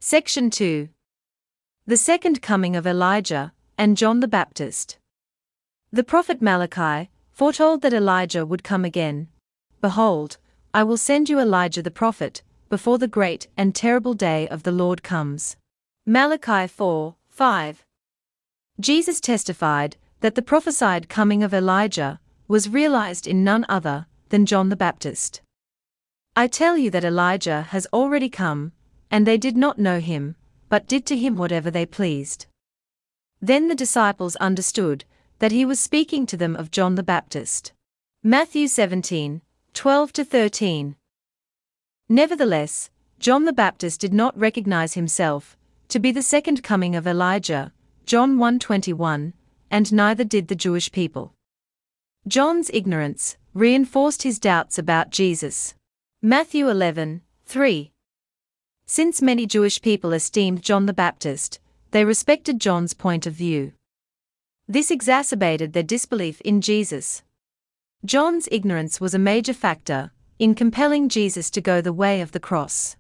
Section 2. The second coming of Elijah and John the Baptist. The prophet Malachi foretold that Elijah would come again. Behold, I will send you Elijah the prophet, before the great and terrible day of the Lord comes. Malachi 4:5. Jesus testified that the prophesied coming of Elijah was realized in none other than John the Baptist. I tell you that Elijah has already come, and they did not know him, but did to him whatever they pleased. Then the disciples understood that he was speaking to them of John the Baptist. Matthew 17:12-13. Nevertheless, John the Baptist did not recognize himself to be the second coming of Elijah, John 1:21, and neither did the Jewish people. John's ignorance reinforced his doubts about Jesus. Matthew 11:3. Since many Jewish people esteemed John the Baptist, they respected John's point of view. This exacerbated their disbelief in Jesus. John's ignorance was a major factor in compelling Jesus to go the way of the cross.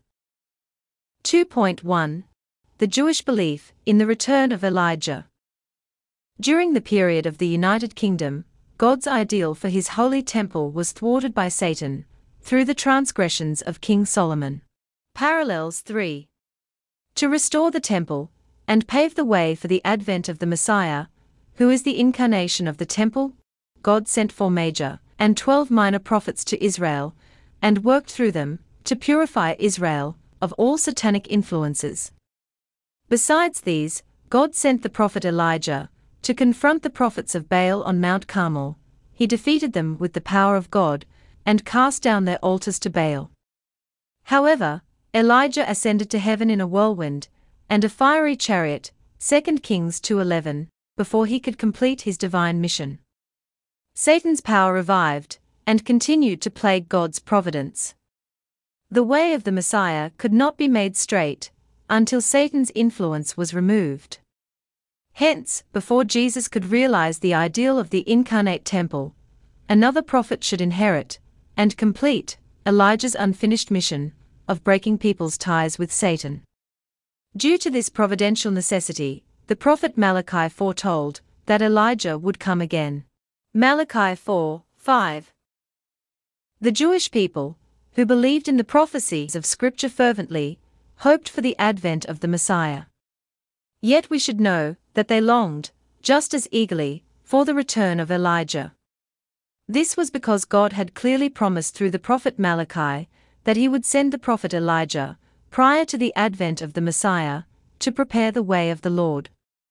2.1. The Jewish belief in the return of Elijah. During the period of the United Kingdom, God's ideal for his holy temple was thwarted by Satan through the transgressions of King Solomon. Parallels 3. To restore the temple and pave the way for the advent of the Messiah, who is the incarnation of the temple, God sent 4 major and 12 minor prophets to Israel and worked through them to purify Israel of all satanic influences. Besides these, God sent the prophet Elijah to confront the prophets of Baal on Mount Carmel. He defeated them with the power of God and cast down their altars to Baal. However, Elijah ascended to heaven in a whirlwind and a fiery chariot, 2 Kings 2:11, before he could complete his divine mission. Satan's power revived and continued to plague God's providence. The way of the Messiah could not be made straight until Satan's influence was removed. Hence, before Jesus could realize the ideal of the incarnate temple, another prophet should inherit and complete Elijah's unfinished mission of breaking people's ties with Satan. Due to this providential necessity, the prophet Malachi foretold that Elijah would come again. Malachi 4:5. The Jewish people, who believed in the prophecies of Scripture fervently, hoped for the advent of the Messiah. Yet we should know that they longed, just as eagerly, for the return of Elijah. This was because God had clearly promised through the prophet Malachi that he would send the prophet Elijah prior to the advent of the Messiah to prepare the way of the Lord.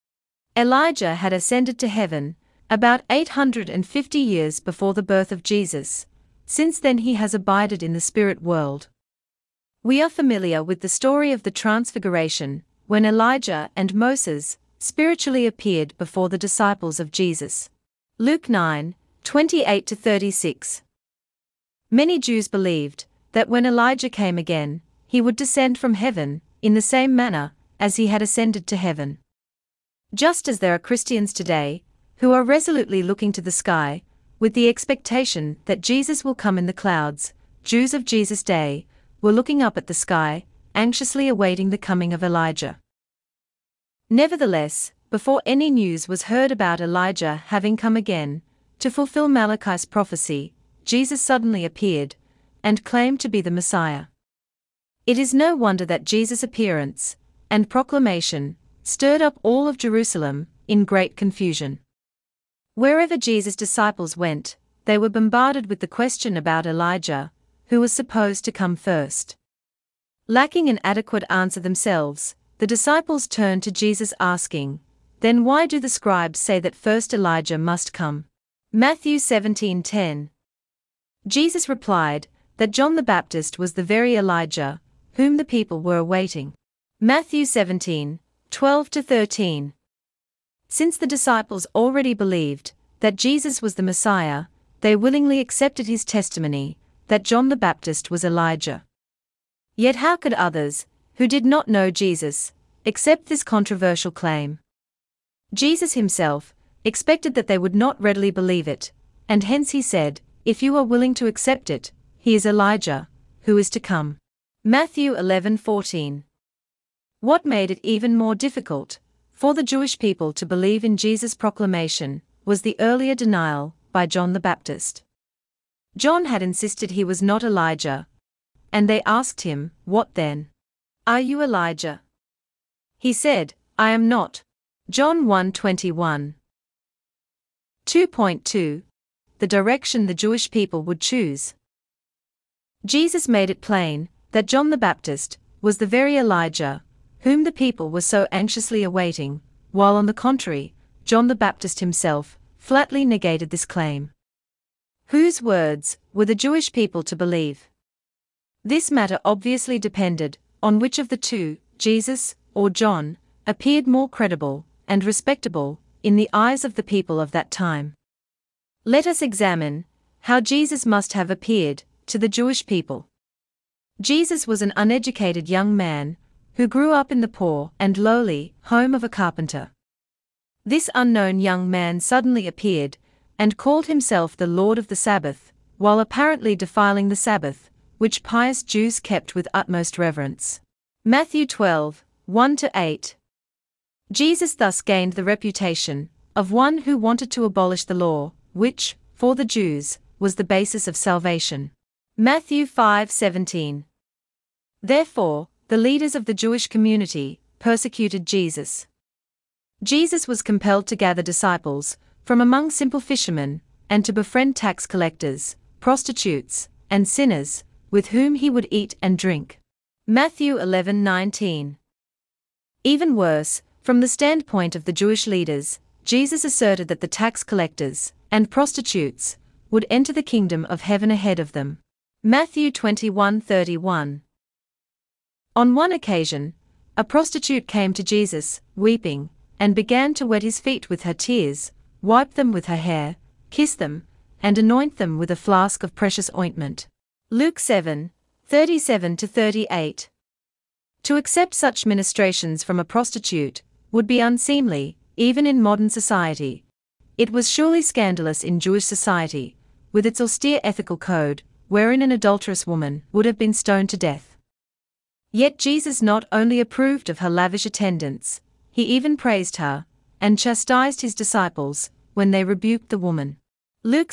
Elijah had ascended to heaven about 850 years before the birth of Jesus. Since then he has abided in the spirit world. We are familiar with the story of the Transfiguration, when Elijah and Moses spiritually appeared before the disciples of Jesus. Luke 9:28-36. Many Jews believed that when Elijah came again, he would descend from heaven in the same manner as he had ascended to heaven. Just as there are Christians today who are resolutely looking to the sky with the expectation that Jesus will come in the clouds, Jews of Jesus' day were looking up at the sky, anxiously awaiting the coming of Elijah. Nevertheless, before any news was heard about Elijah having come again to fulfill Malachi's prophecy, Jesus suddenly appeared and claimed to be the Messiah. It is no wonder that Jesus' appearance and proclamation stirred up all of Jerusalem in great confusion. Wherever Jesus' disciples went, they were bombarded with the question about Elijah, who was supposed to come first. Lacking an adequate answer themselves, the disciples turned to Jesus asking, "Then why do the scribes say that first Elijah must come?" Matthew 17:10. Jesus replied that John the Baptist was the very Elijah whom the people were awaiting. Matthew 17:12-13. Since the disciples already believed that Jesus was the Messiah, they willingly accepted his testimony that John the Baptist was Elijah. Yet how could others, who did not know Jesus, accept this controversial claim? Jesus himself expected that they would not readily believe it, and hence he said, "If you are willing to accept it, he is Elijah, who is to come." Matthew 11:14. What made it even more difficult for the Jewish people to believe in Jesus' proclamation was the earlier denial by John the Baptist. John had insisted he was not Elijah, and they asked him, "What then? Are you Elijah?" He said, "I am not." John 1:21. 2.2. The direction the Jewish people would choose. Jesus made it plain that John the Baptist was the very Elijah whom the people were so anxiously awaiting, while on the contrary, John the Baptist himself flatly negated this claim. Whose words were the Jewish people to believe? This matter obviously depended on which of the two, Jesus or John, appeared more credible and respectable in the eyes of the people of that time. Let us examine how Jesus must have appeared to the Jewish people. Jesus was an uneducated young man who grew up in the poor and lowly home of a carpenter. This unknown young man suddenly appeared and called himself the Lord of the Sabbath, while apparently defiling the Sabbath, which pious Jews kept with utmost reverence. Matthew 12:1-8. Jesus thus gained the reputation of one who wanted to abolish the law, which, for the Jews, was the basis of salvation. Matthew 5:17. Therefore, the leaders of the Jewish community persecuted Jesus. Jesus was compelled to gather disciples from among simple fishermen and to befriend tax collectors, prostitutes, and sinners, with whom he would eat and drink. Matthew 11:19. Even worse, from the standpoint of the Jewish leaders, Jesus asserted that the tax collectors and prostitutes would enter the kingdom of heaven ahead of them. Matthew 21:31. On one occasion, a prostitute came to Jesus, weeping, and began to wet his feet with her tears, wipe them with her hair, kiss them, and anoint them with a flask of precious ointment. Luke 7:37-38. To accept such ministrations from a prostitute would be unseemly, even in modern society. It was surely scandalous in Jewish society, with its austere ethical code, wherein an adulterous woman would have been stoned to death. Yet Jesus not only approved of her lavish attendance, he even praised her, and chastised his disciples when they rebuked the woman. Luke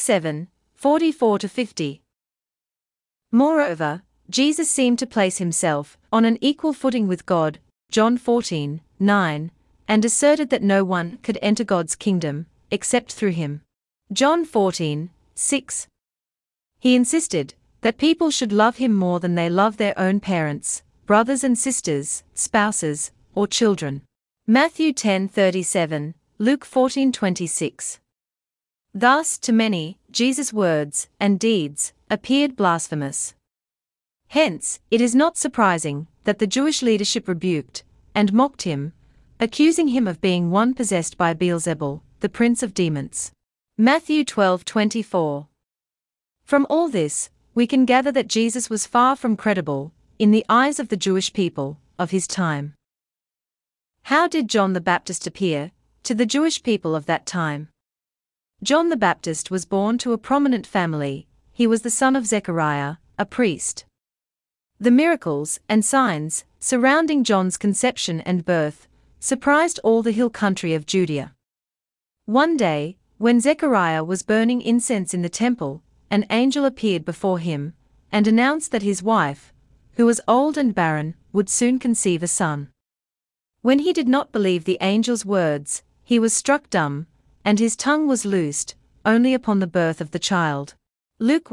7:44-50. Moreover, Jesus seemed to place himself on an equal footing with God, John 14:9, and asserted that no one could enter God's kingdom except through him. John 14:6. He insisted that people should love him more than they love their own parents, brothers and sisters, spouses, or children. Matthew 10:37, Luke 14:26. Thus, to many, Jesus' words and deeds appeared blasphemous. Hence, it is not surprising that the Jewish leadership rebuked and mocked him, accusing him of being one possessed by Beelzebul, the prince of demons. Matthew 12:24. From all this, we can gather that Jesus was far from credible in the eyes of the Jewish people of his time. How did John the Baptist appear to the Jewish people of that time? John the Baptist was born to a prominent family. He was the son of Zechariah, a priest. The miracles and signs surrounding John's conception and birth surprised all the hill country of Judea. One day, when Zechariah was burning incense in the temple, an angel appeared before him and announced that his wife, who was old and barren, would soon conceive a son. When he did not believe the angel's words, he was struck dumb, and his tongue was loosed only upon the birth of the child. Luke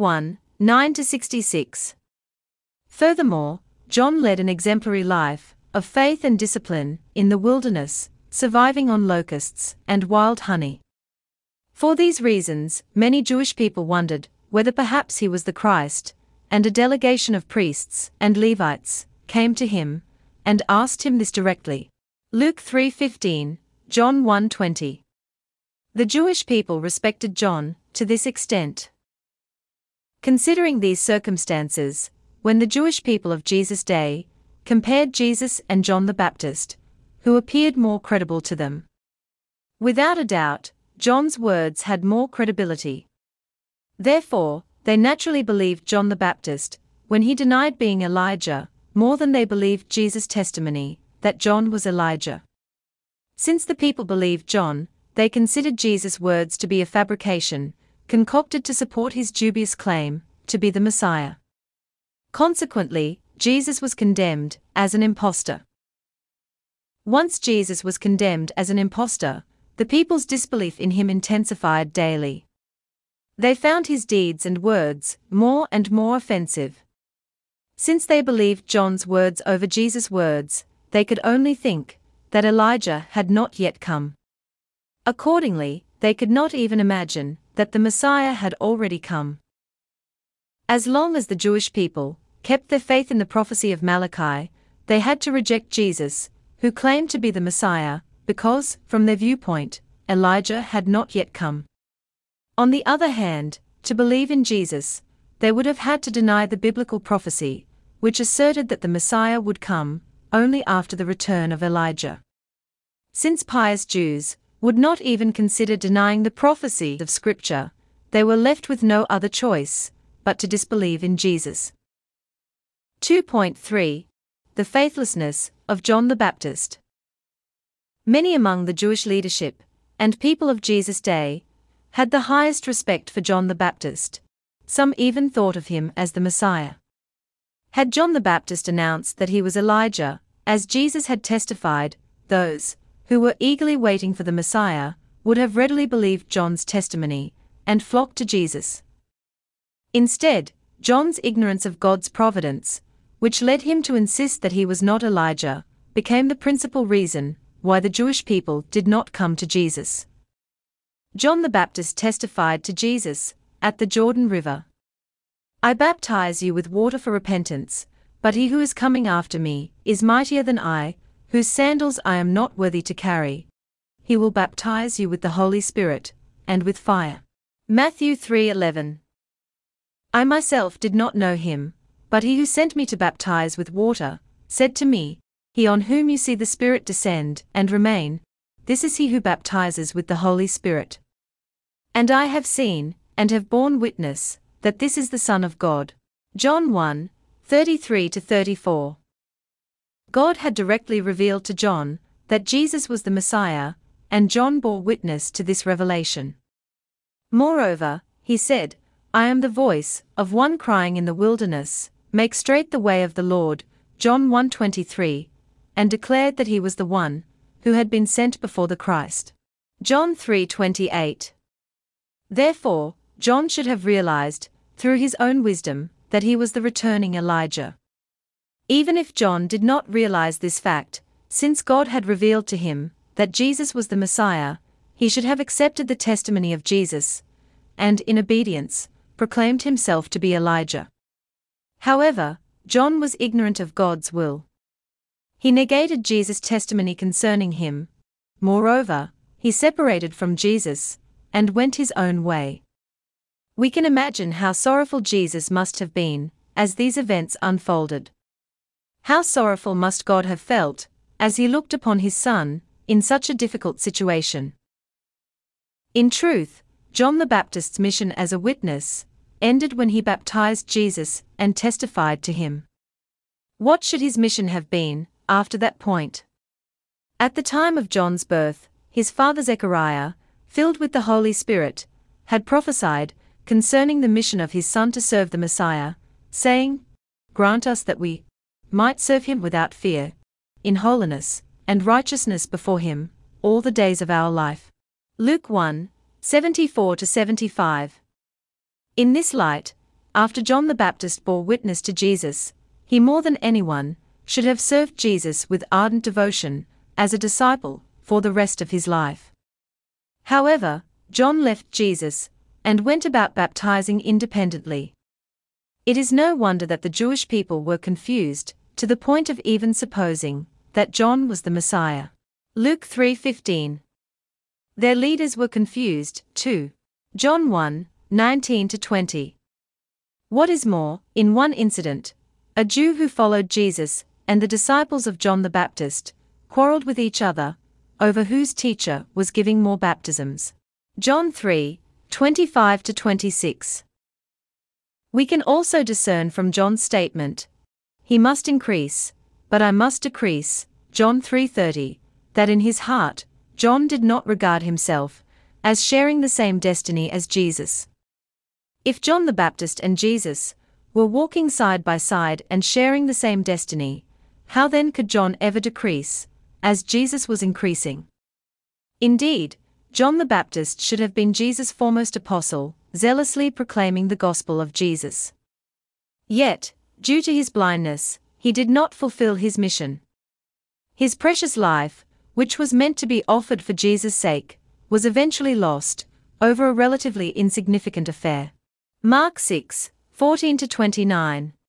1:9-66. Furthermore, John led an exemplary life of faith and discipline in the wilderness, surviving on locusts and wild honey. For these reasons, many Jewish people wondered whether perhaps he was the Christ, and a delegation of priests and Levites came to him and asked him this directly. Luke 3:15, John 1:20. The Jewish people respected John to this extent. Considering these circumstances, when the Jewish people of Jesus' day compared Jesus and John the Baptist, who appeared more credible to them? Without a doubt, John's words had more credibility. Therefore, they naturally believed John the Baptist when he denied being Elijah more than they believed Jesus' testimony that John was Elijah. Since the people believed John, they considered Jesus' words to be a fabrication, concocted to support his dubious claim to be the Messiah. Consequently, Jesus was condemned as an impostor. Once Jesus was condemned as an impostor, the people's disbelief in him intensified daily. They found his deeds and words more and more offensive. Since they believed John's words over Jesus' words, they could only think that Elijah had not yet come. Accordingly, they could not even imagine that the Messiah had already come. As long as the Jewish people kept their faith in the prophecy of Malachi, they had to reject Jesus, who claimed to be the Messiah, because, from their viewpoint, Elijah had not yet come. On the other hand, to believe in Jesus, they would have had to deny the biblical prophecy, which asserted that the Messiah would come only after the return of Elijah. Since pious Jews would not even consider denying the prophecy of Scripture, they were left with no other choice but to disbelieve in Jesus. 2.3. The faithlessness of John the Baptist. Many among the Jewish leadership and people of Jesus' day had the highest respect for John the Baptist. Some even thought of him as the Messiah. Had John the Baptist announced that he was Elijah, as Jesus had testified, those who were eagerly waiting for the Messiah would have readily believed John's testimony and flocked to Jesus. Instead, John's ignorance of God's providence, which led him to insist that he was not Elijah, became the principal reason why the Jewish people did not come to Jesus. John the Baptist testified to Jesus at the Jordan River, "I baptize you with water for repentance, but he who is coming after me is mightier than I, whose sandals I am not worthy to carry. He will baptize you with the Holy Spirit and with fire." Matthew 3:11. "I myself did not know him, but he who sent me to baptize with water said to me, He on whom you see the Spirit descend and remain, this is he who baptizes with the Holy Spirit. And I have seen, and have borne witness, that this is the Son of God." John 1:33-34. God had directly revealed to John that Jesus was the Messiah, and John bore witness to this revelation. Moreover, he said, "I am the voice of one crying in the wilderness, make straight the way of the Lord," John 1:23, and declared that he was the one who had been sent before the Christ. John 3:28. Therefore, John should have realized, through his own wisdom, that he was the returning Elijah. Even if John did not realize this fact, since God had revealed to him that Jesus was the Messiah, he should have accepted the testimony of Jesus, and in obedience, proclaimed himself to be Elijah. However, John was ignorant of God's will. He negated Jesus' testimony concerning him. Moreover, he separated from Jesus and went his own way. We can imagine how sorrowful Jesus must have been as these events unfolded. How sorrowful must God have felt as he looked upon his son in such a difficult situation. In truth, John the Baptist's mission as a witness ended when he baptized Jesus and testified to him. What should his mission have been after that point? At the time of John's birth, his father Zechariah, filled with the Holy Spirit, had prophesied concerning the mission of his son to serve the Messiah, saying, "Grant us that we might serve him without fear, in holiness and righteousness before him, all the days of our life." Luke 1:74-75. In this light, after John the Baptist bore witness to Jesus, he more than anyone should have served Jesus with ardent devotion as a disciple for the rest of his life. However, John left Jesus and went about baptizing independently. It is no wonder that the Jewish people were confused to the point of even supposing that John was the Messiah. Luke 3:15. Their leaders were confused, too. John 1:19-20. What is more, in one incident, a Jew who followed Jesus and the disciples of John the Baptist quarreled with each other over whose teacher was giving more baptisms. John 3:25-26. We can also discern from John's statement, "He must increase, but I must decrease," John 3:30, that in his heart, John did not regard himself as sharing the same destiny as Jesus. If John the Baptist and Jesus were walking side by side and sharing the same destiny, how then could John ever decrease, as Jesus was increasing? Indeed, John the Baptist should have been Jesus' foremost apostle, zealously proclaiming the gospel of Jesus. Yet, due to his blindness, he did not fulfill his mission. His precious life, which was meant to be offered for Jesus' sake, was eventually lost over a relatively insignificant affair. Mark 6:14-29.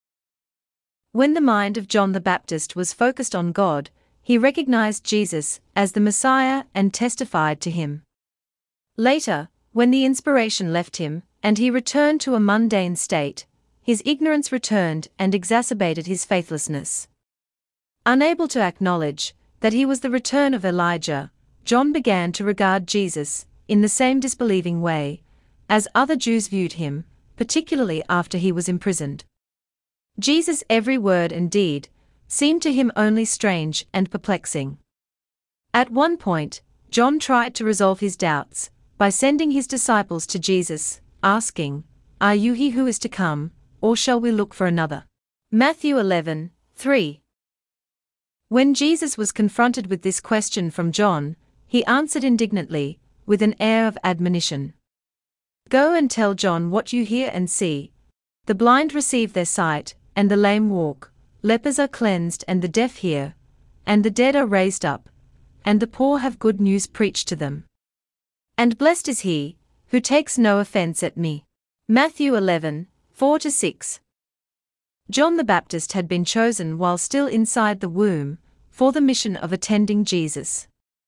When the mind of John the Baptist was focused on God, he recognized Jesus as the Messiah and testified to him. Later, when the inspiration left him and he returned to a mundane state, his ignorance returned and exacerbated his faithlessness. Unable to acknowledge that he was the return of Elijah, John began to regard Jesus in the same disbelieving way as other Jews viewed him, particularly after he was imprisoned. Jesus' every word and deed seemed to him only strange and perplexing. At one point, John tried to resolve his doubts by sending his disciples to Jesus, asking, "Are you he who is to come, or shall we look for another?" Matthew 11:3. When Jesus was confronted with this question from John, he answered indignantly, with an air of admonition. "Go and tell John what you hear and see. The blind receive their sight, and the lame walk, lepers are cleansed and the deaf hear, and the dead are raised up, and the poor have good news preached to them. And blessed is he who takes no offense at me." Matthew 11:4-6. John the Baptist had been chosen while still inside the womb for the mission of attending Jesus.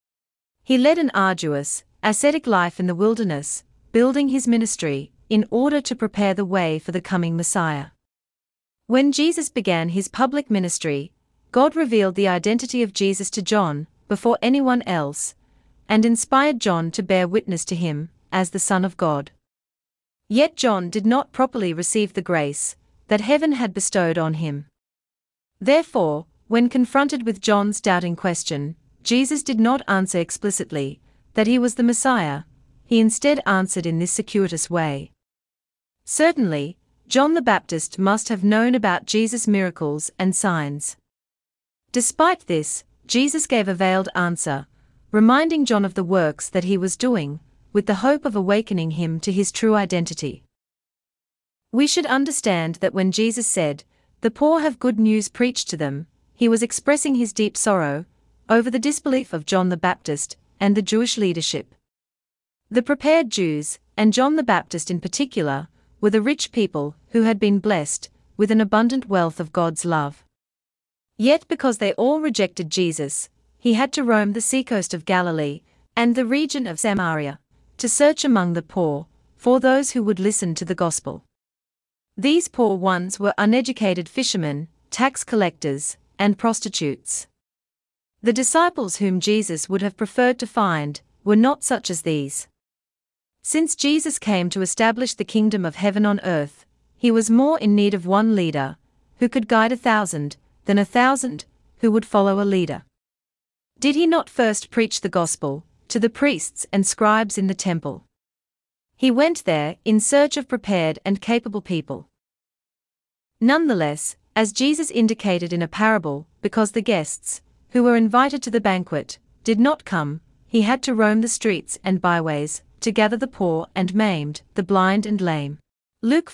He led an arduous, ascetic life in the wilderness, building his ministry in order to prepare the way for the coming Messiah. When Jesus began his public ministry, God revealed the identity of Jesus to John before anyone else, and inspired John to bear witness to him as the Son of God. Yet John did not properly receive the grace that heaven had bestowed on him. Therefore, when confronted with John's doubting question, Jesus did not answer explicitly that he was the Messiah. He instead answered in this circuitous way. Certainly, John the Baptist must have known about Jesus' miracles and signs. Despite this, Jesus gave a veiled answer, reminding John of the works that he was doing, with the hope of awakening him to his true identity. We should understand that when Jesus said, "The poor have good news preached to them," he was expressing his deep sorrow over the disbelief of John the Baptist and the Jewish leadership. The prepared Jews, and John the Baptist in particular, were the rich people who had been blessed with an abundant wealth of God's love. Yet because they all rejected Jesus, he had to roam the seacoast of Galilee and the region of Samaria to search among the poor for those who would listen to the gospel. These poor ones were uneducated fishermen, tax collectors, and prostitutes. The disciples whom Jesus would have preferred to find were not such as these. Since Jesus came to establish the kingdom of heaven on earth, he was more in need of one leader, who could guide 1,000, than 1,000, who would follow a leader. Did he not first preach the gospel to the priests and scribes in the temple? He went there in search of prepared and capable people. Nonetheless, as Jesus indicated in a parable, because the guests, who were invited to the banquet, did not come, he had to roam the streets and byways to gather the poor and maimed, the blind and lame. Luke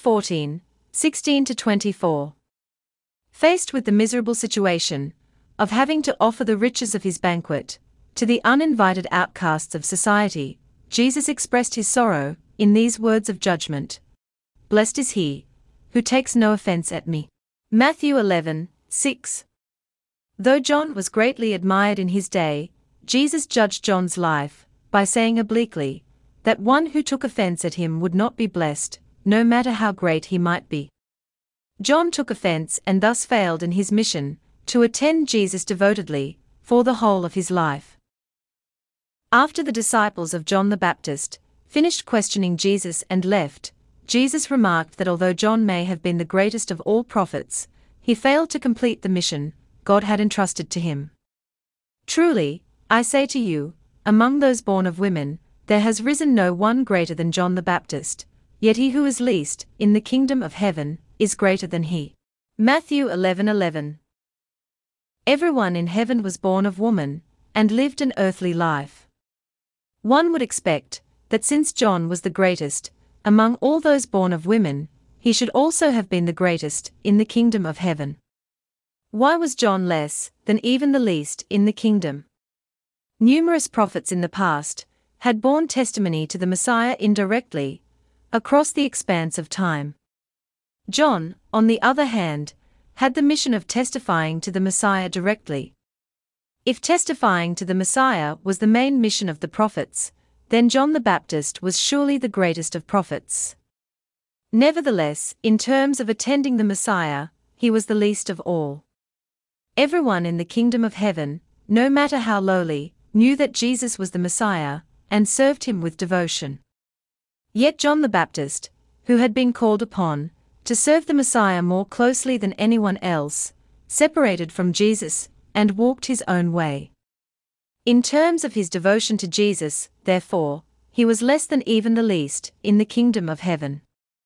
14:16-24. Faced with the miserable situation of having to offer the riches of his banquet to the uninvited outcasts of society, Jesus expressed his sorrow in these words of judgment: "Blessed is he who takes no offense at me." Matthew 11:6. Though John was greatly admired in his day, Jesus judged John's life by saying obliquely that one who took offense at him would not be blessed, no matter how great he might be. John took offense and thus failed in his mission to attend Jesus devotedly for the whole of his life. After the disciples of John the Baptist finished questioning Jesus and left, Jesus remarked that although John may have been the greatest of all prophets, he failed to complete the mission God had entrusted to him. Truly, I say to you, among those born of women, there has risen no one greater than John the Baptist, yet he who is least in the kingdom of heaven is greater than he. Matthew 11:11. Everyone in heaven was born of woman, and lived an earthly life. One would expect that since John was the greatest among all those born of women, he should also have been the greatest in the kingdom of heaven. Why was John less than even the least in the kingdom? Numerous prophets in the past had borne testimony to the Messiah indirectly, across the expanse of time. John, on the other hand, had the mission of testifying to the Messiah directly. If testifying to the Messiah was the main mission of the prophets, then John the Baptist was surely the greatest of prophets. Nevertheless, in terms of attending the Messiah, he was the least of all. Everyone in the kingdom of heaven, no matter how lowly, knew that Jesus was the Messiah, and served him with devotion. Yet John the Baptist, who had been called upon to serve the Messiah more closely than anyone else, separated from Jesus and walked his own way. In terms of his devotion to Jesus, therefore, he was less than even the least in the kingdom of heaven.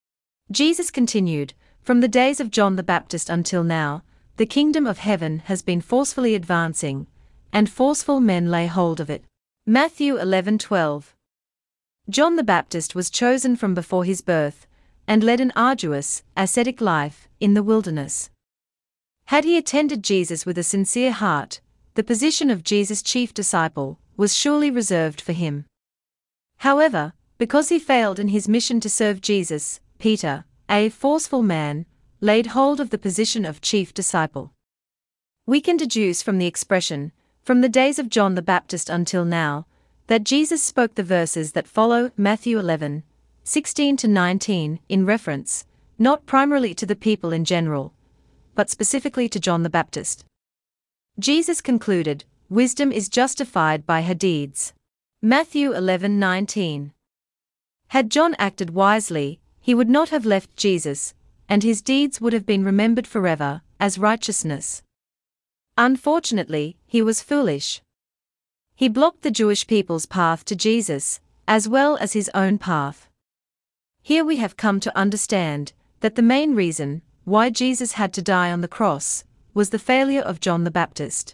Jesus continued, "From the days of John the Baptist until now, the kingdom of heaven has been forcefully advancing, and forceful men lay hold of it." Matthew 11:12. John the Baptist was chosen from before his birth, and led an arduous, ascetic life in the wilderness. Had he attended Jesus with a sincere heart, the position of Jesus' chief disciple was surely reserved for him. However, because he failed in his mission to serve Jesus, Peter, a forceful man, laid hold of the position of chief disciple. We can deduce from the expression, "from the days of John the Baptist until now," that Jesus spoke the verses that follow, Matthew 11:16-19, in reference, not primarily to the people in general, but specifically to John the Baptist. Jesus concluded, "Wisdom is justified by her deeds." Matthew 11:19. Had John acted wisely, he would not have left Jesus, and his deeds would have been remembered forever as righteousness. Unfortunately, he was foolish. He blocked the Jewish people's path to Jesus, as well as his own path. Here we have come to understand that the main reason why Jesus had to die on the cross was the failure of John the Baptist.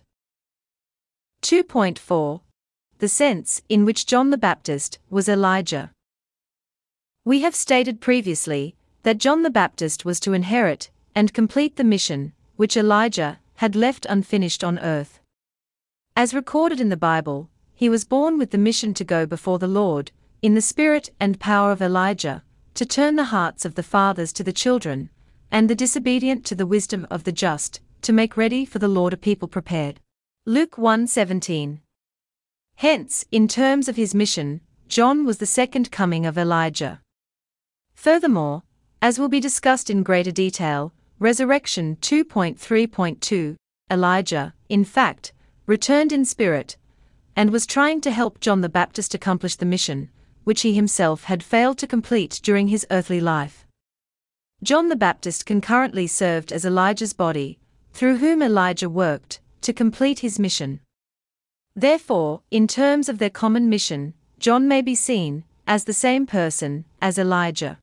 2.4. The sense in which John the Baptist was Elijah. We have stated previously that John the Baptist was to inherit and complete the mission which Elijah had left unfinished on earth. As recorded in the Bible, he was born with the mission to go before the Lord, in the spirit and power of Elijah, to turn the hearts of the fathers to the children, and the disobedient to the wisdom of the just, to make ready for the Lord a people prepared. Luke 1:17. Hence, in terms of his mission, John was the second coming of Elijah. Furthermore, as will be discussed in greater detail, Resurrection 2.3.2, Elijah, in fact, returned in spirit, and was trying to help John the Baptist accomplish the mission, which he himself had failed to complete during his earthly life. John the Baptist concurrently served as Elijah's body, through whom Elijah worked, to complete his mission. Therefore, in terms of their common mission, John may be seen as the same person as Elijah.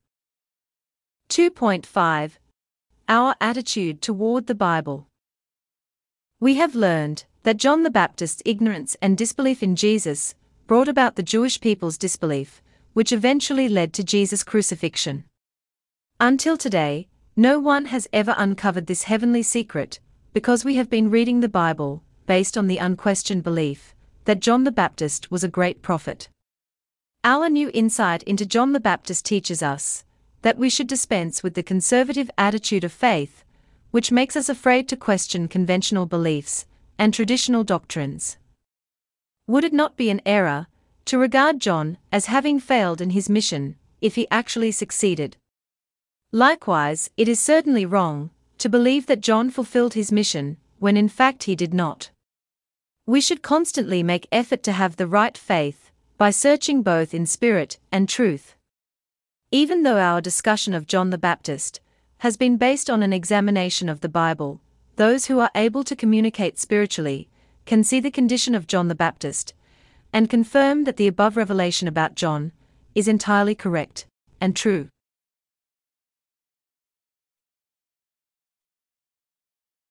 2.5. Our attitude toward the Bible. We have learned that John the Baptist's ignorance and disbelief in Jesus brought about the Jewish people's disbelief, which eventually led to Jesus' crucifixion. Until today, no one has ever uncovered this heavenly secret, because we have been reading the Bible based on the unquestioned belief that John the Baptist was a great prophet. Our new insight into John the Baptist teaches us that we should dispense with the conservative attitude of faith, which makes us afraid to question conventional beliefs and traditional doctrines. Would it not be an error to regard John as having failed in his mission if he actually succeeded? Likewise, it is certainly wrong to believe that John fulfilled his mission when in fact he did not. We should constantly make effort to have the right faith by searching both in spirit and truth. Even though our discussion of John the Baptist has been based on an examination of the Bible, those who are able to communicate spiritually can see the condition of John the Baptist, and confirm that the above revelation about John is entirely correct and true.